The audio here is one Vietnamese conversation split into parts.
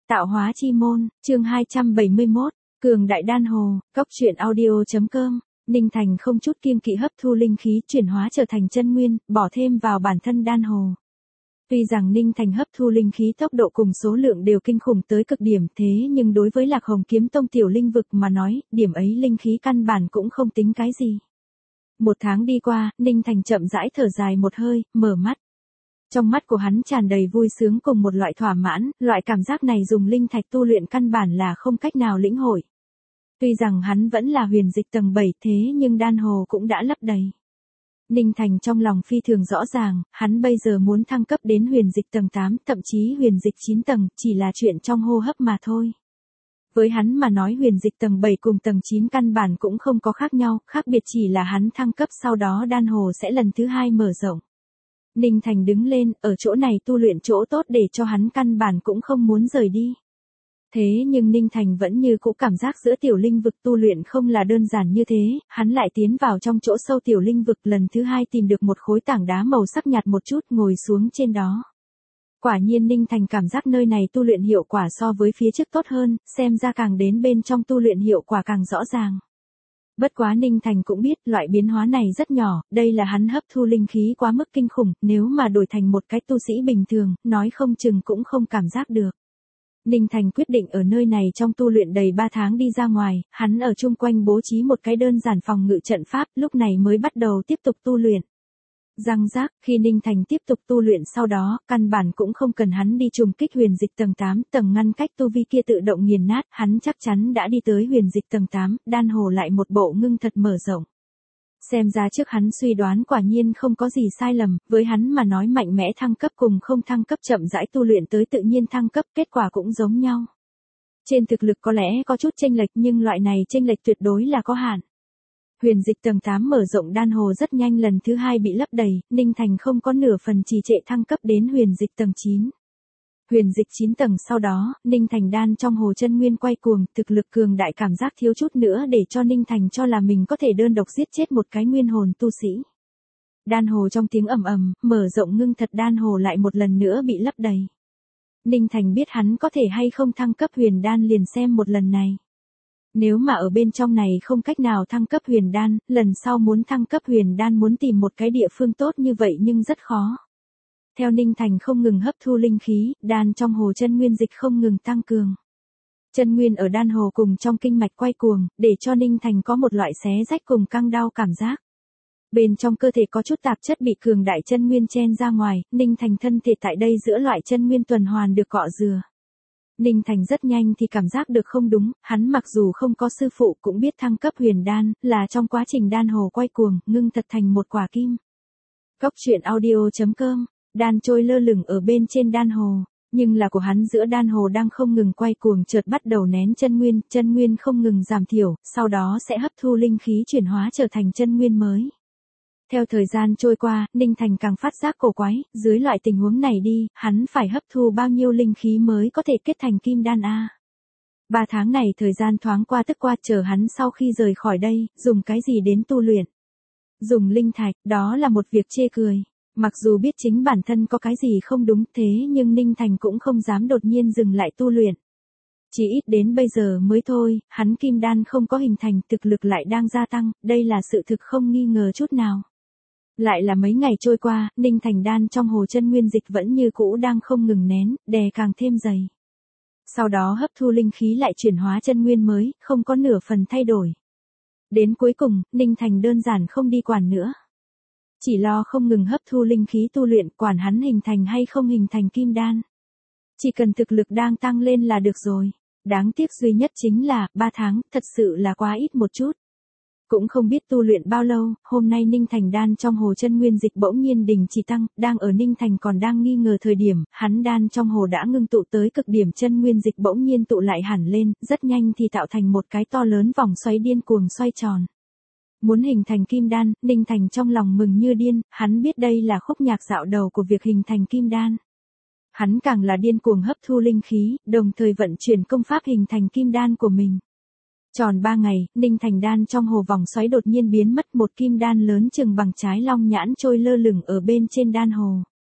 Tạo hóa chi môn, chương 271, Cường đại đan hồ, Cốc truyện audio.com. Ninh Thành không chút kiêng kỵ hấp thu linh khí chuyển hóa trở thành chân nguyên, bỏ thêm vào bản thân đan hồ. Tuy rằng Ninh Thành hấp thu linh khí tốc độ cùng số lượng đều kinh khủng tới cực điểm, thế nhưng đối với Lạc Hồng Kiếm Tông tiểu linh vực mà nói, điểm ấy linh khí căn bản cũng không tính cái gì. Một tháng đi qua, Ninh Thành chậm rãi thở dài một hơi, mở mắt. Trong mắt của hắn tràn đầy vui sướng cùng một loại thỏa mãn, loại cảm giác này dùng linh thạch tu luyện căn bản là không cách nào lĩnh hội. Tuy rằng hắn vẫn là huyền dịch tầng 7 thế nhưng đan hồ cũng đã lấp đầy. Ninh Thành trong lòng phi thường rõ ràng, hắn bây giờ muốn thăng cấp đến huyền dịch tầng 8, thậm chí huyền dịch 9 tầng, chỉ là chuyện trong hô hấp mà thôi. Với hắn mà nói huyền dịch tầng 7 cùng tầng 9 căn bản cũng không có khác nhau, khác biệt chỉ là hắn thăng cấp sau đó đan hồ sẽ lần thứ 2 mở rộng. Ninh Thành đứng lên, ở chỗ này tu luyện chỗ tốt để cho hắn căn bản cũng không muốn rời đi. Thế nhưng Ninh Thành vẫn như cũ cảm giác giữa tiểu linh vực tu luyện không là đơn giản như thế, hắn lại tiến vào trong chỗ sâu tiểu linh vực lần thứ 2 tìm được một khối tảng đá màu sắc nhạt một chút ngồi xuống trên đó. Quả nhiên Ninh Thành cảm giác nơi này tu luyện hiệu quả so với phía trước tốt hơn, xem ra càng đến bên trong tu luyện hiệu quả càng rõ ràng. Bất quá Ninh Thành cũng biết loại biến hóa này rất nhỏ, đây là hắn hấp thu linh khí quá mức kinh khủng, nếu mà đổi thành một cái tu sĩ bình thường, nói không chừng cũng không cảm giác được. Ninh Thành quyết định ở nơi này trong tu luyện đầy 3 tháng đi ra ngoài, hắn ở chung quanh bố trí một cái đơn giản phòng ngự trận pháp, lúc này mới bắt đầu tiếp tục tu luyện. Răng rác, khi Ninh Thành tiếp tục tu luyện sau đó, căn bản cũng không cần hắn đi trùng kích huyền dịch tầng 8, tầng ngăn cách tu vi kia tự động nghiền nát, hắn chắc chắn đã đi tới huyền dịch tầng 8, đan hồ lại một bộ ngưng thật mở rộng. Xem ra trước hắn suy đoán quả nhiên không có gì sai lầm, với hắn mà nói mạnh mẽ thăng cấp cùng không thăng cấp chậm rãi tu luyện tới tự nhiên thăng cấp, kết quả cũng giống nhau. Trên thực lực có lẽ có chút chênh lệch nhưng loại này chênh lệch tuyệt đối là có hạn. Huyền dịch tầng 8 mở rộng đan hồ rất nhanh lần thứ 2 bị lấp đầy, Ninh Thành không có nửa phần trì trệ thăng cấp đến huyền dịch tầng 9. Huyền dịch 9 tầng sau đó, Ninh Thành đan trong hồ chân nguyên quay cuồng, thực lực cường đại cảm giác thiếu chút nữa để cho Ninh Thành cho là mình có thể đơn độc giết chết một cái nguyên hồn tu sĩ. Đan hồ trong tiếng ầm ầm, mở rộng ngưng thật đan hồ lại một lần nữa bị lấp đầy. Ninh Thành biết hắn có thể hay không thăng cấp huyền đan liền xem một lần này. Nếu mà ở bên trong này không cách nào thăng cấp huyền đan, lần sau muốn thăng cấp huyền đan muốn tìm một cái địa phương tốt như vậy nhưng rất khó. Theo Ninh Thành không ngừng hấp thu linh khí, đan trong hồ chân nguyên dịch không ngừng tăng cường. Chân nguyên ở đan hồ cùng trong kinh mạch quay cuồng, để cho Ninh Thành có một loại xé rách cùng căng đau cảm giác. Bên trong cơ thể có chút tạp chất bị cường đại chân nguyên chen ra ngoài, Ninh Thành thân thể tại đây giữa loại chân nguyên tuần hoàn được cọ rửa. Ninh Thành rất nhanh thì cảm giác được không đúng, hắn mặc dù không có sư phụ cũng biết thăng cấp huyền đan, là trong quá trình đan hồ quay cuồng, ngưng thật thành một quả kim. Cốc truyện audio.com, đan trôi lơ lửng ở bên trên đan hồ, nhưng là của hắn giữa đan hồ đang không ngừng quay cuồng chợt bắt đầu nén chân nguyên không ngừng giảm thiểu, sau đó sẽ hấp thu linh khí chuyển hóa trở thành chân nguyên mới. Theo thời gian trôi qua, Ninh Thành càng phát giác cổ quái, dưới loại tình huống này đi, hắn phải hấp thu bao nhiêu linh khí mới có thể kết thành kim đan a? 3 tháng này thời gian thoáng qua tức qua chờ hắn sau khi rời khỏi đây, dùng cái gì đến tu luyện? Dùng linh thạch, đó là một việc chê cười. Mặc dù biết chính bản thân có cái gì không đúng thế nhưng Ninh Thành cũng không dám đột nhiên dừng lại tu luyện. Chỉ ít đến bây giờ mới thôi, hắn kim đan không có hình thành, thực lực lại đang gia tăng, đây là sự thực không nghi ngờ chút nào. Lại là mấy ngày trôi qua, Ninh Thành đan trong hồ chân nguyên dịch vẫn như cũ đang không ngừng nén, đè càng thêm dày. Sau đó hấp thu linh khí lại chuyển hóa chân nguyên mới, không có nửa phần thay đổi. Đến cuối cùng, Ninh Thành đơn giản không đi quản nữa. Chỉ lo không ngừng hấp thu linh khí tu luyện, quản hắn hình thành hay không hình thành kim đan. Chỉ cần thực lực đang tăng lên là được rồi. Đáng tiếc duy nhất chính là, 3 tháng, thật sự là quá ít một chút. Cũng không biết tu luyện bao lâu, hôm nay Ninh Thành đan trong hồ chân nguyên dịch bỗng nhiên đình chỉ tăng, đang ở Ninh Thành còn đang nghi ngờ thời điểm, hắn đan trong hồ đã ngưng tụ tới cực điểm chân nguyên dịch bỗng nhiên tụ lại hẳn lên, rất nhanh thì tạo thành một cái to lớn vòng xoáy điên cuồng xoay tròn. Muốn hình thành kim đan, Ninh Thành trong lòng mừng như điên, hắn biết đây là khúc nhạc dạo đầu của việc hình thành kim đan. Hắn càng là điên cuồng hấp thu linh khí, đồng thời vận chuyển công pháp hình thành kim đan của mình. Tròn 3 ngày, Ninh Thành đan trong hồ vòng xoáy đột nhiên biến mất, một kim đan lớn chừng bằng trái long nhãn trôi lơ lửng ở bên trên đan hồ.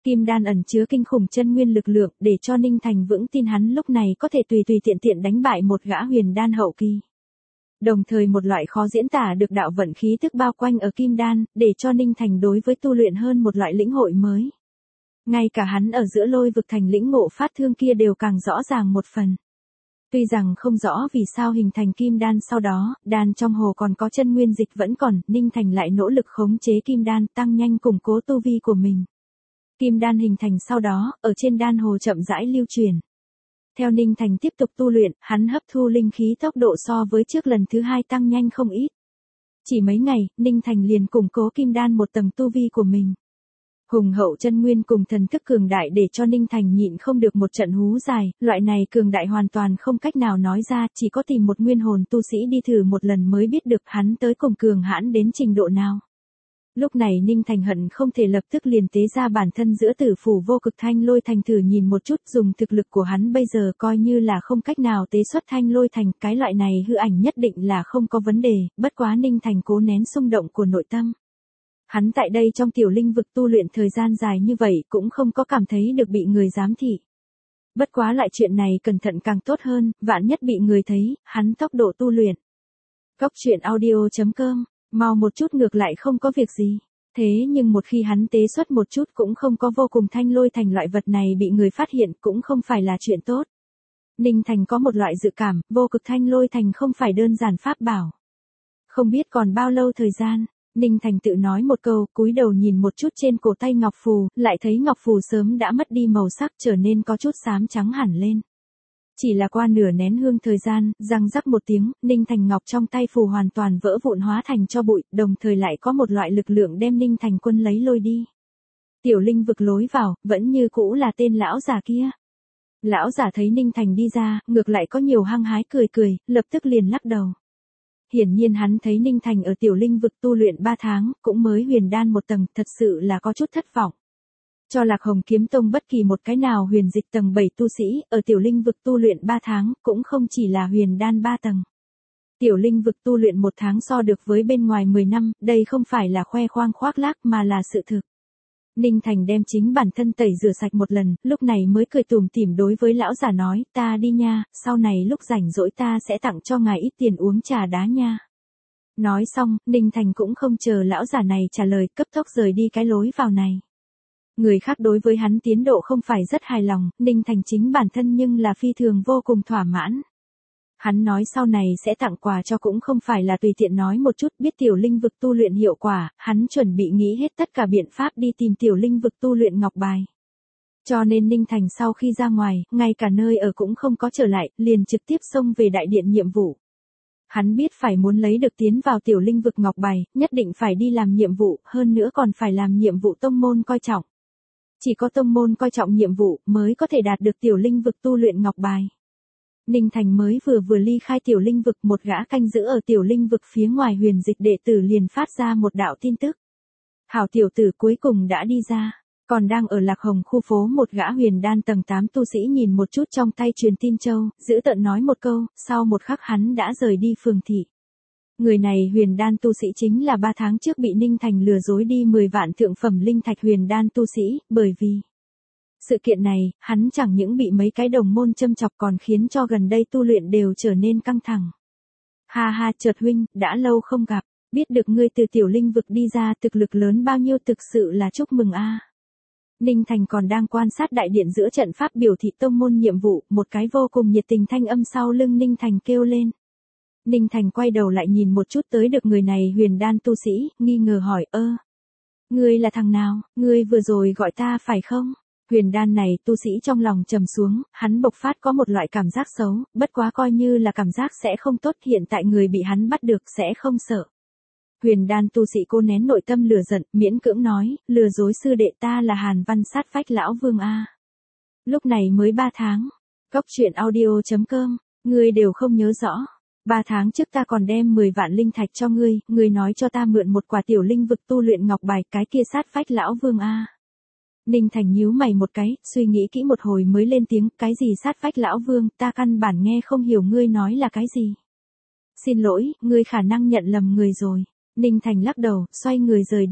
Kim đan ẩn chứa kinh khủng chân nguyên lực lượng để cho Ninh Thành vững tin hắn lúc này có thể tùy tùy tiện tiện đánh bại một gã huyền đan hậu kỳ. Đồng thời một loại khó diễn tả được đạo vận khí tức bao quanh ở kim đan, để cho Ninh Thành đối với tu luyện hơn một loại lĩnh hội mới. Ngay cả hắn ở giữa lôi vực thành lĩnh ngộ phát thương kia đều càng rõ ràng một phần. Tuy rằng không rõ vì sao hình thành kim đan sau đó, đan trong hồ còn có chân nguyên dịch vẫn còn, Ninh Thành lại nỗ lực khống chế kim đan tăng nhanh củng cố tu vi của mình. Kim đan hình thành sau đó, ở trên đan hồ chậm rãi lưu truyền. Theo Ninh Thành tiếp tục tu luyện, hắn hấp thu linh khí tốc độ so với trước lần thứ 2 tăng nhanh không ít. Chỉ mấy ngày, Ninh Thành liền củng cố kim đan một tầng tu vi của mình. Hùng hậu chân nguyên cùng thần thức cường đại để cho Ninh Thành nhịn không được một trận hú dài, loại này cường đại hoàn toàn không cách nào nói ra, chỉ có tìm một nguyên hồn tu sĩ đi thử một lần mới biết được hắn tới cùng cường hãn đến trình độ nào. Lúc này Ninh Thành hận không thể lập tức liền tế ra bản thân giữa tử phủ vô cực thanh lôi thành thử nhìn một chút, dùng thực lực của hắn bây giờ coi như là không cách nào tế xuất thanh lôi thành, cái loại này hư ảnh nhất định là không có vấn đề, bất quá Ninh Thành cố nén xung động của nội tâm. Hắn tại đây trong tiểu linh vực tu luyện thời gian dài như vậy cũng không có cảm thấy được bị người giám thị. Bất quá lại chuyện này cẩn thận càng tốt hơn, vạn nhất bị người thấy, hắn tốc độ tu luyện. Góc truyện audio.com, mau một chút ngược lại không có việc gì. Thế nhưng một khi hắn tế xuất một chút cũng không có vô cùng thanh lôi thành loại vật này bị người phát hiện cũng không phải là chuyện tốt. Ninh Thành có một loại dự cảm, vô cực thanh lôi thành không phải đơn giản pháp bảo. Không biết còn bao lâu thời gian. Ninh Thành tự nói một câu, cúi đầu nhìn một chút trên cổ tay ngọc phù, lại thấy ngọc phù sớm đã mất đi màu sắc trở nên có chút xám trắng hẳn lên. Chỉ là qua nửa nén hương thời gian, răng rắc một tiếng, Ninh Thành ngọc trong tay phù hoàn toàn vỡ vụn hóa thành cho bụi, đồng thời lại có một loại lực lượng đem Ninh Thành quân lấy lôi đi. Tiểu linh vực lối vào, vẫn như cũ là tên lão già kia. Lão già thấy Ninh Thành đi ra, ngược lại có nhiều hăng hái cười cười, lập tức liền lắc đầu. Hiển nhiên hắn thấy Ninh Thành ở tiểu linh vực tu luyện 3 tháng, cũng mới huyền đan một tầng, thật sự là có chút thất vọng. Cho Lạc Hồng Kiếm Tông bất kỳ một cái nào huyền dịch tầng 7 tu sĩ, ở tiểu linh vực tu luyện 3 tháng, cũng không chỉ là huyền đan 3 tầng. Tiểu linh vực tu luyện 1 tháng so được với bên ngoài 10 năm, đây không phải là khoe khoang khoác lác mà là sự thực. Ninh Thành đem chính bản thân tẩy rửa sạch một lần, lúc này mới cười tủm tỉm đối với lão già nói, ta đi nha, sau này lúc rảnh rỗi ta sẽ tặng cho ngài ít tiền uống trà đá nha. Nói xong, Ninh Thành cũng không chờ lão già này trả lời, cấp tốc rời đi cái lối vào này. Người khác đối với hắn tiến độ không phải rất hài lòng, Ninh Thành chính bản thân nhưng là phi thường vô cùng thỏa mãn. Hắn nói sau này sẽ tặng quà cho cũng không phải là tùy tiện nói một chút, biết tiểu linh vực tu luyện hiệu quả, hắn chuẩn bị nghĩ hết tất cả biện pháp đi tìm tiểu linh vực tu luyện ngọc bài. Cho nên Ninh Thành sau khi ra ngoài, ngay cả nơi ở cũng không có trở lại, liền trực tiếp xông về đại điện nhiệm vụ. Hắn biết phải muốn lấy được tiến vào tiểu linh vực ngọc bài, nhất định phải đi làm nhiệm vụ, hơn nữa còn phải làm nhiệm vụ tông môn coi trọng. Chỉ có tông môn coi trọng nhiệm vụ mới có thể đạt được tiểu linh vực tu luyện ngọc bài. Ninh Thành mới vừa ly khai tiểu linh vực, một gã canh giữ ở tiểu linh vực phía ngoài huyền dịch đệ tử liền phát ra một đạo tin tức. Hảo tiểu tử cuối cùng đã đi ra, còn đang ở Lạc Hồng khu phố một gã huyền đan tầng 8 tu sĩ nhìn một chút trong tay truyền tin châu, giữ tợn nói một câu, sau một khắc hắn đã rời đi phường thị. Người này huyền đan tu sĩ chính là 3 tháng trước bị Ninh Thành lừa dối đi 10 vạn thượng phẩm linh thạch huyền đan tu sĩ, bởi vì sự kiện này, hắn chẳng những bị mấy cái đồng môn châm chọc còn khiến cho gần đây tu luyện đều trở nên căng thẳng. Ha ha, Chợt huynh, đã lâu không gặp, biết được ngươi từ tiểu linh vực đi ra, thực lực lớn bao nhiêu, thực sự là chúc mừng a. Ninh Thành còn đang quan sát đại điện giữa trận pháp biểu thị tông môn nhiệm vụ, một cái vô cùng nhiệt tình thanh âm sau lưng Ninh Thành kêu lên. Ninh Thành quay đầu lại nhìn một chút tới được người này huyền đan tu sĩ, nghi ngờ hỏi, ngươi là thằng nào, ngươi vừa rồi gọi ta phải không? Huyền đan này tu sĩ trong lòng trầm xuống, hắn bộc phát có một loại cảm giác xấu, bất quá coi như là cảm giác sẽ không tốt, hiện tại người bị hắn bắt được sẽ không sợ. Huyền đan tu sĩ cô nén nội tâm lửa giận, miễn cưỡng nói, lừa dối sư đệ ta là Hàn Văn sát vách lão vương a. Lúc này mới 3 tháng. Góc truyện audio.com, ngươi đều không nhớ rõ. 3 tháng trước ta còn đem 10 vạn linh thạch cho ngươi nói cho ta mượn một quả tiểu linh vực tu luyện ngọc bài, cái kia sát vách lão vương a. Ninh Thành nhíu mày một cái, suy nghĩ kỹ một hồi mới lên tiếng, cái gì sát vách lão vương, ta căn bản nghe không hiểu ngươi nói là cái gì. Xin lỗi, ngươi khả năng nhận lầm người rồi. Ninh Thành lắc đầu, xoay người rời đi.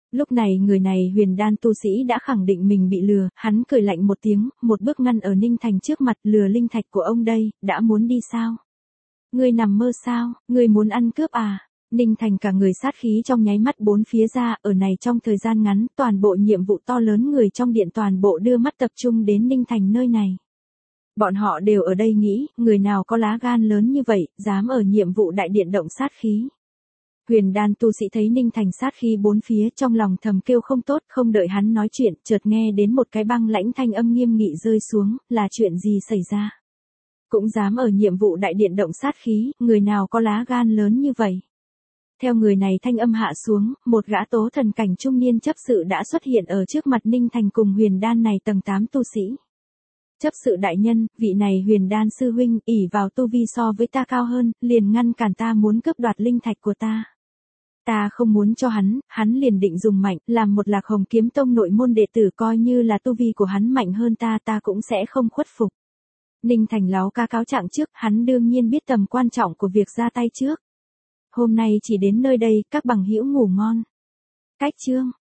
Lúc này người này huyền đan tu sĩ đã khẳng định mình bị lừa, hắn cười lạnh một tiếng, một bước ngăn ở Ninh Thành trước mặt, lừa linh thạch của ông đây, đã muốn đi sao? Ngươi nằm mơ sao, ngươi muốn ăn cướp à? Ninh Thành cả người sát khí trong nháy mắt bốn phía ra, ở này trong thời gian ngắn, toàn bộ nhiệm vụ to lớn người trong điện toàn bộ đưa mắt tập trung đến Ninh Thành nơi này. Bọn họ đều ở đây nghĩ, người nào có lá gan lớn như vậy, dám ở nhiệm vụ đại điện động sát khí. Huyền đan tu sĩ thấy Ninh Thành sát khí bốn phía, trong lòng thầm kêu không tốt, không đợi hắn nói chuyện, chợt nghe đến một cái băng lãnh thanh âm nghiêm nghị rơi xuống, là chuyện gì xảy ra? Cũng dám ở nhiệm vụ đại điện động sát khí, người nào có lá gan lớn như vậy? Theo người này thanh âm hạ xuống, một gã tố thần cảnh trung niên chấp sự đã xuất hiện ở trước mặt Ninh Thành cùng huyền đan này tầng 8 tu sĩ. Chấp sự đại nhân, vị này huyền đan sư huynh, ỷ vào tu vi so với ta cao hơn, liền ngăn cản ta muốn cướp đoạt linh thạch của ta. Ta không muốn cho hắn liền định dùng mạnh, làm một Lạc Hồng Kiếm Tông nội môn đệ tử, coi như là tu vi của hắn mạnh hơn ta cũng sẽ không khuất phục. Ninh Thành láo ca cáo trạng trước, hắn đương nhiên biết tầm quan trọng của việc ra tay trước. Hôm nay chỉ đến nơi đây, các bằng hữu ngủ ngon. Cách chương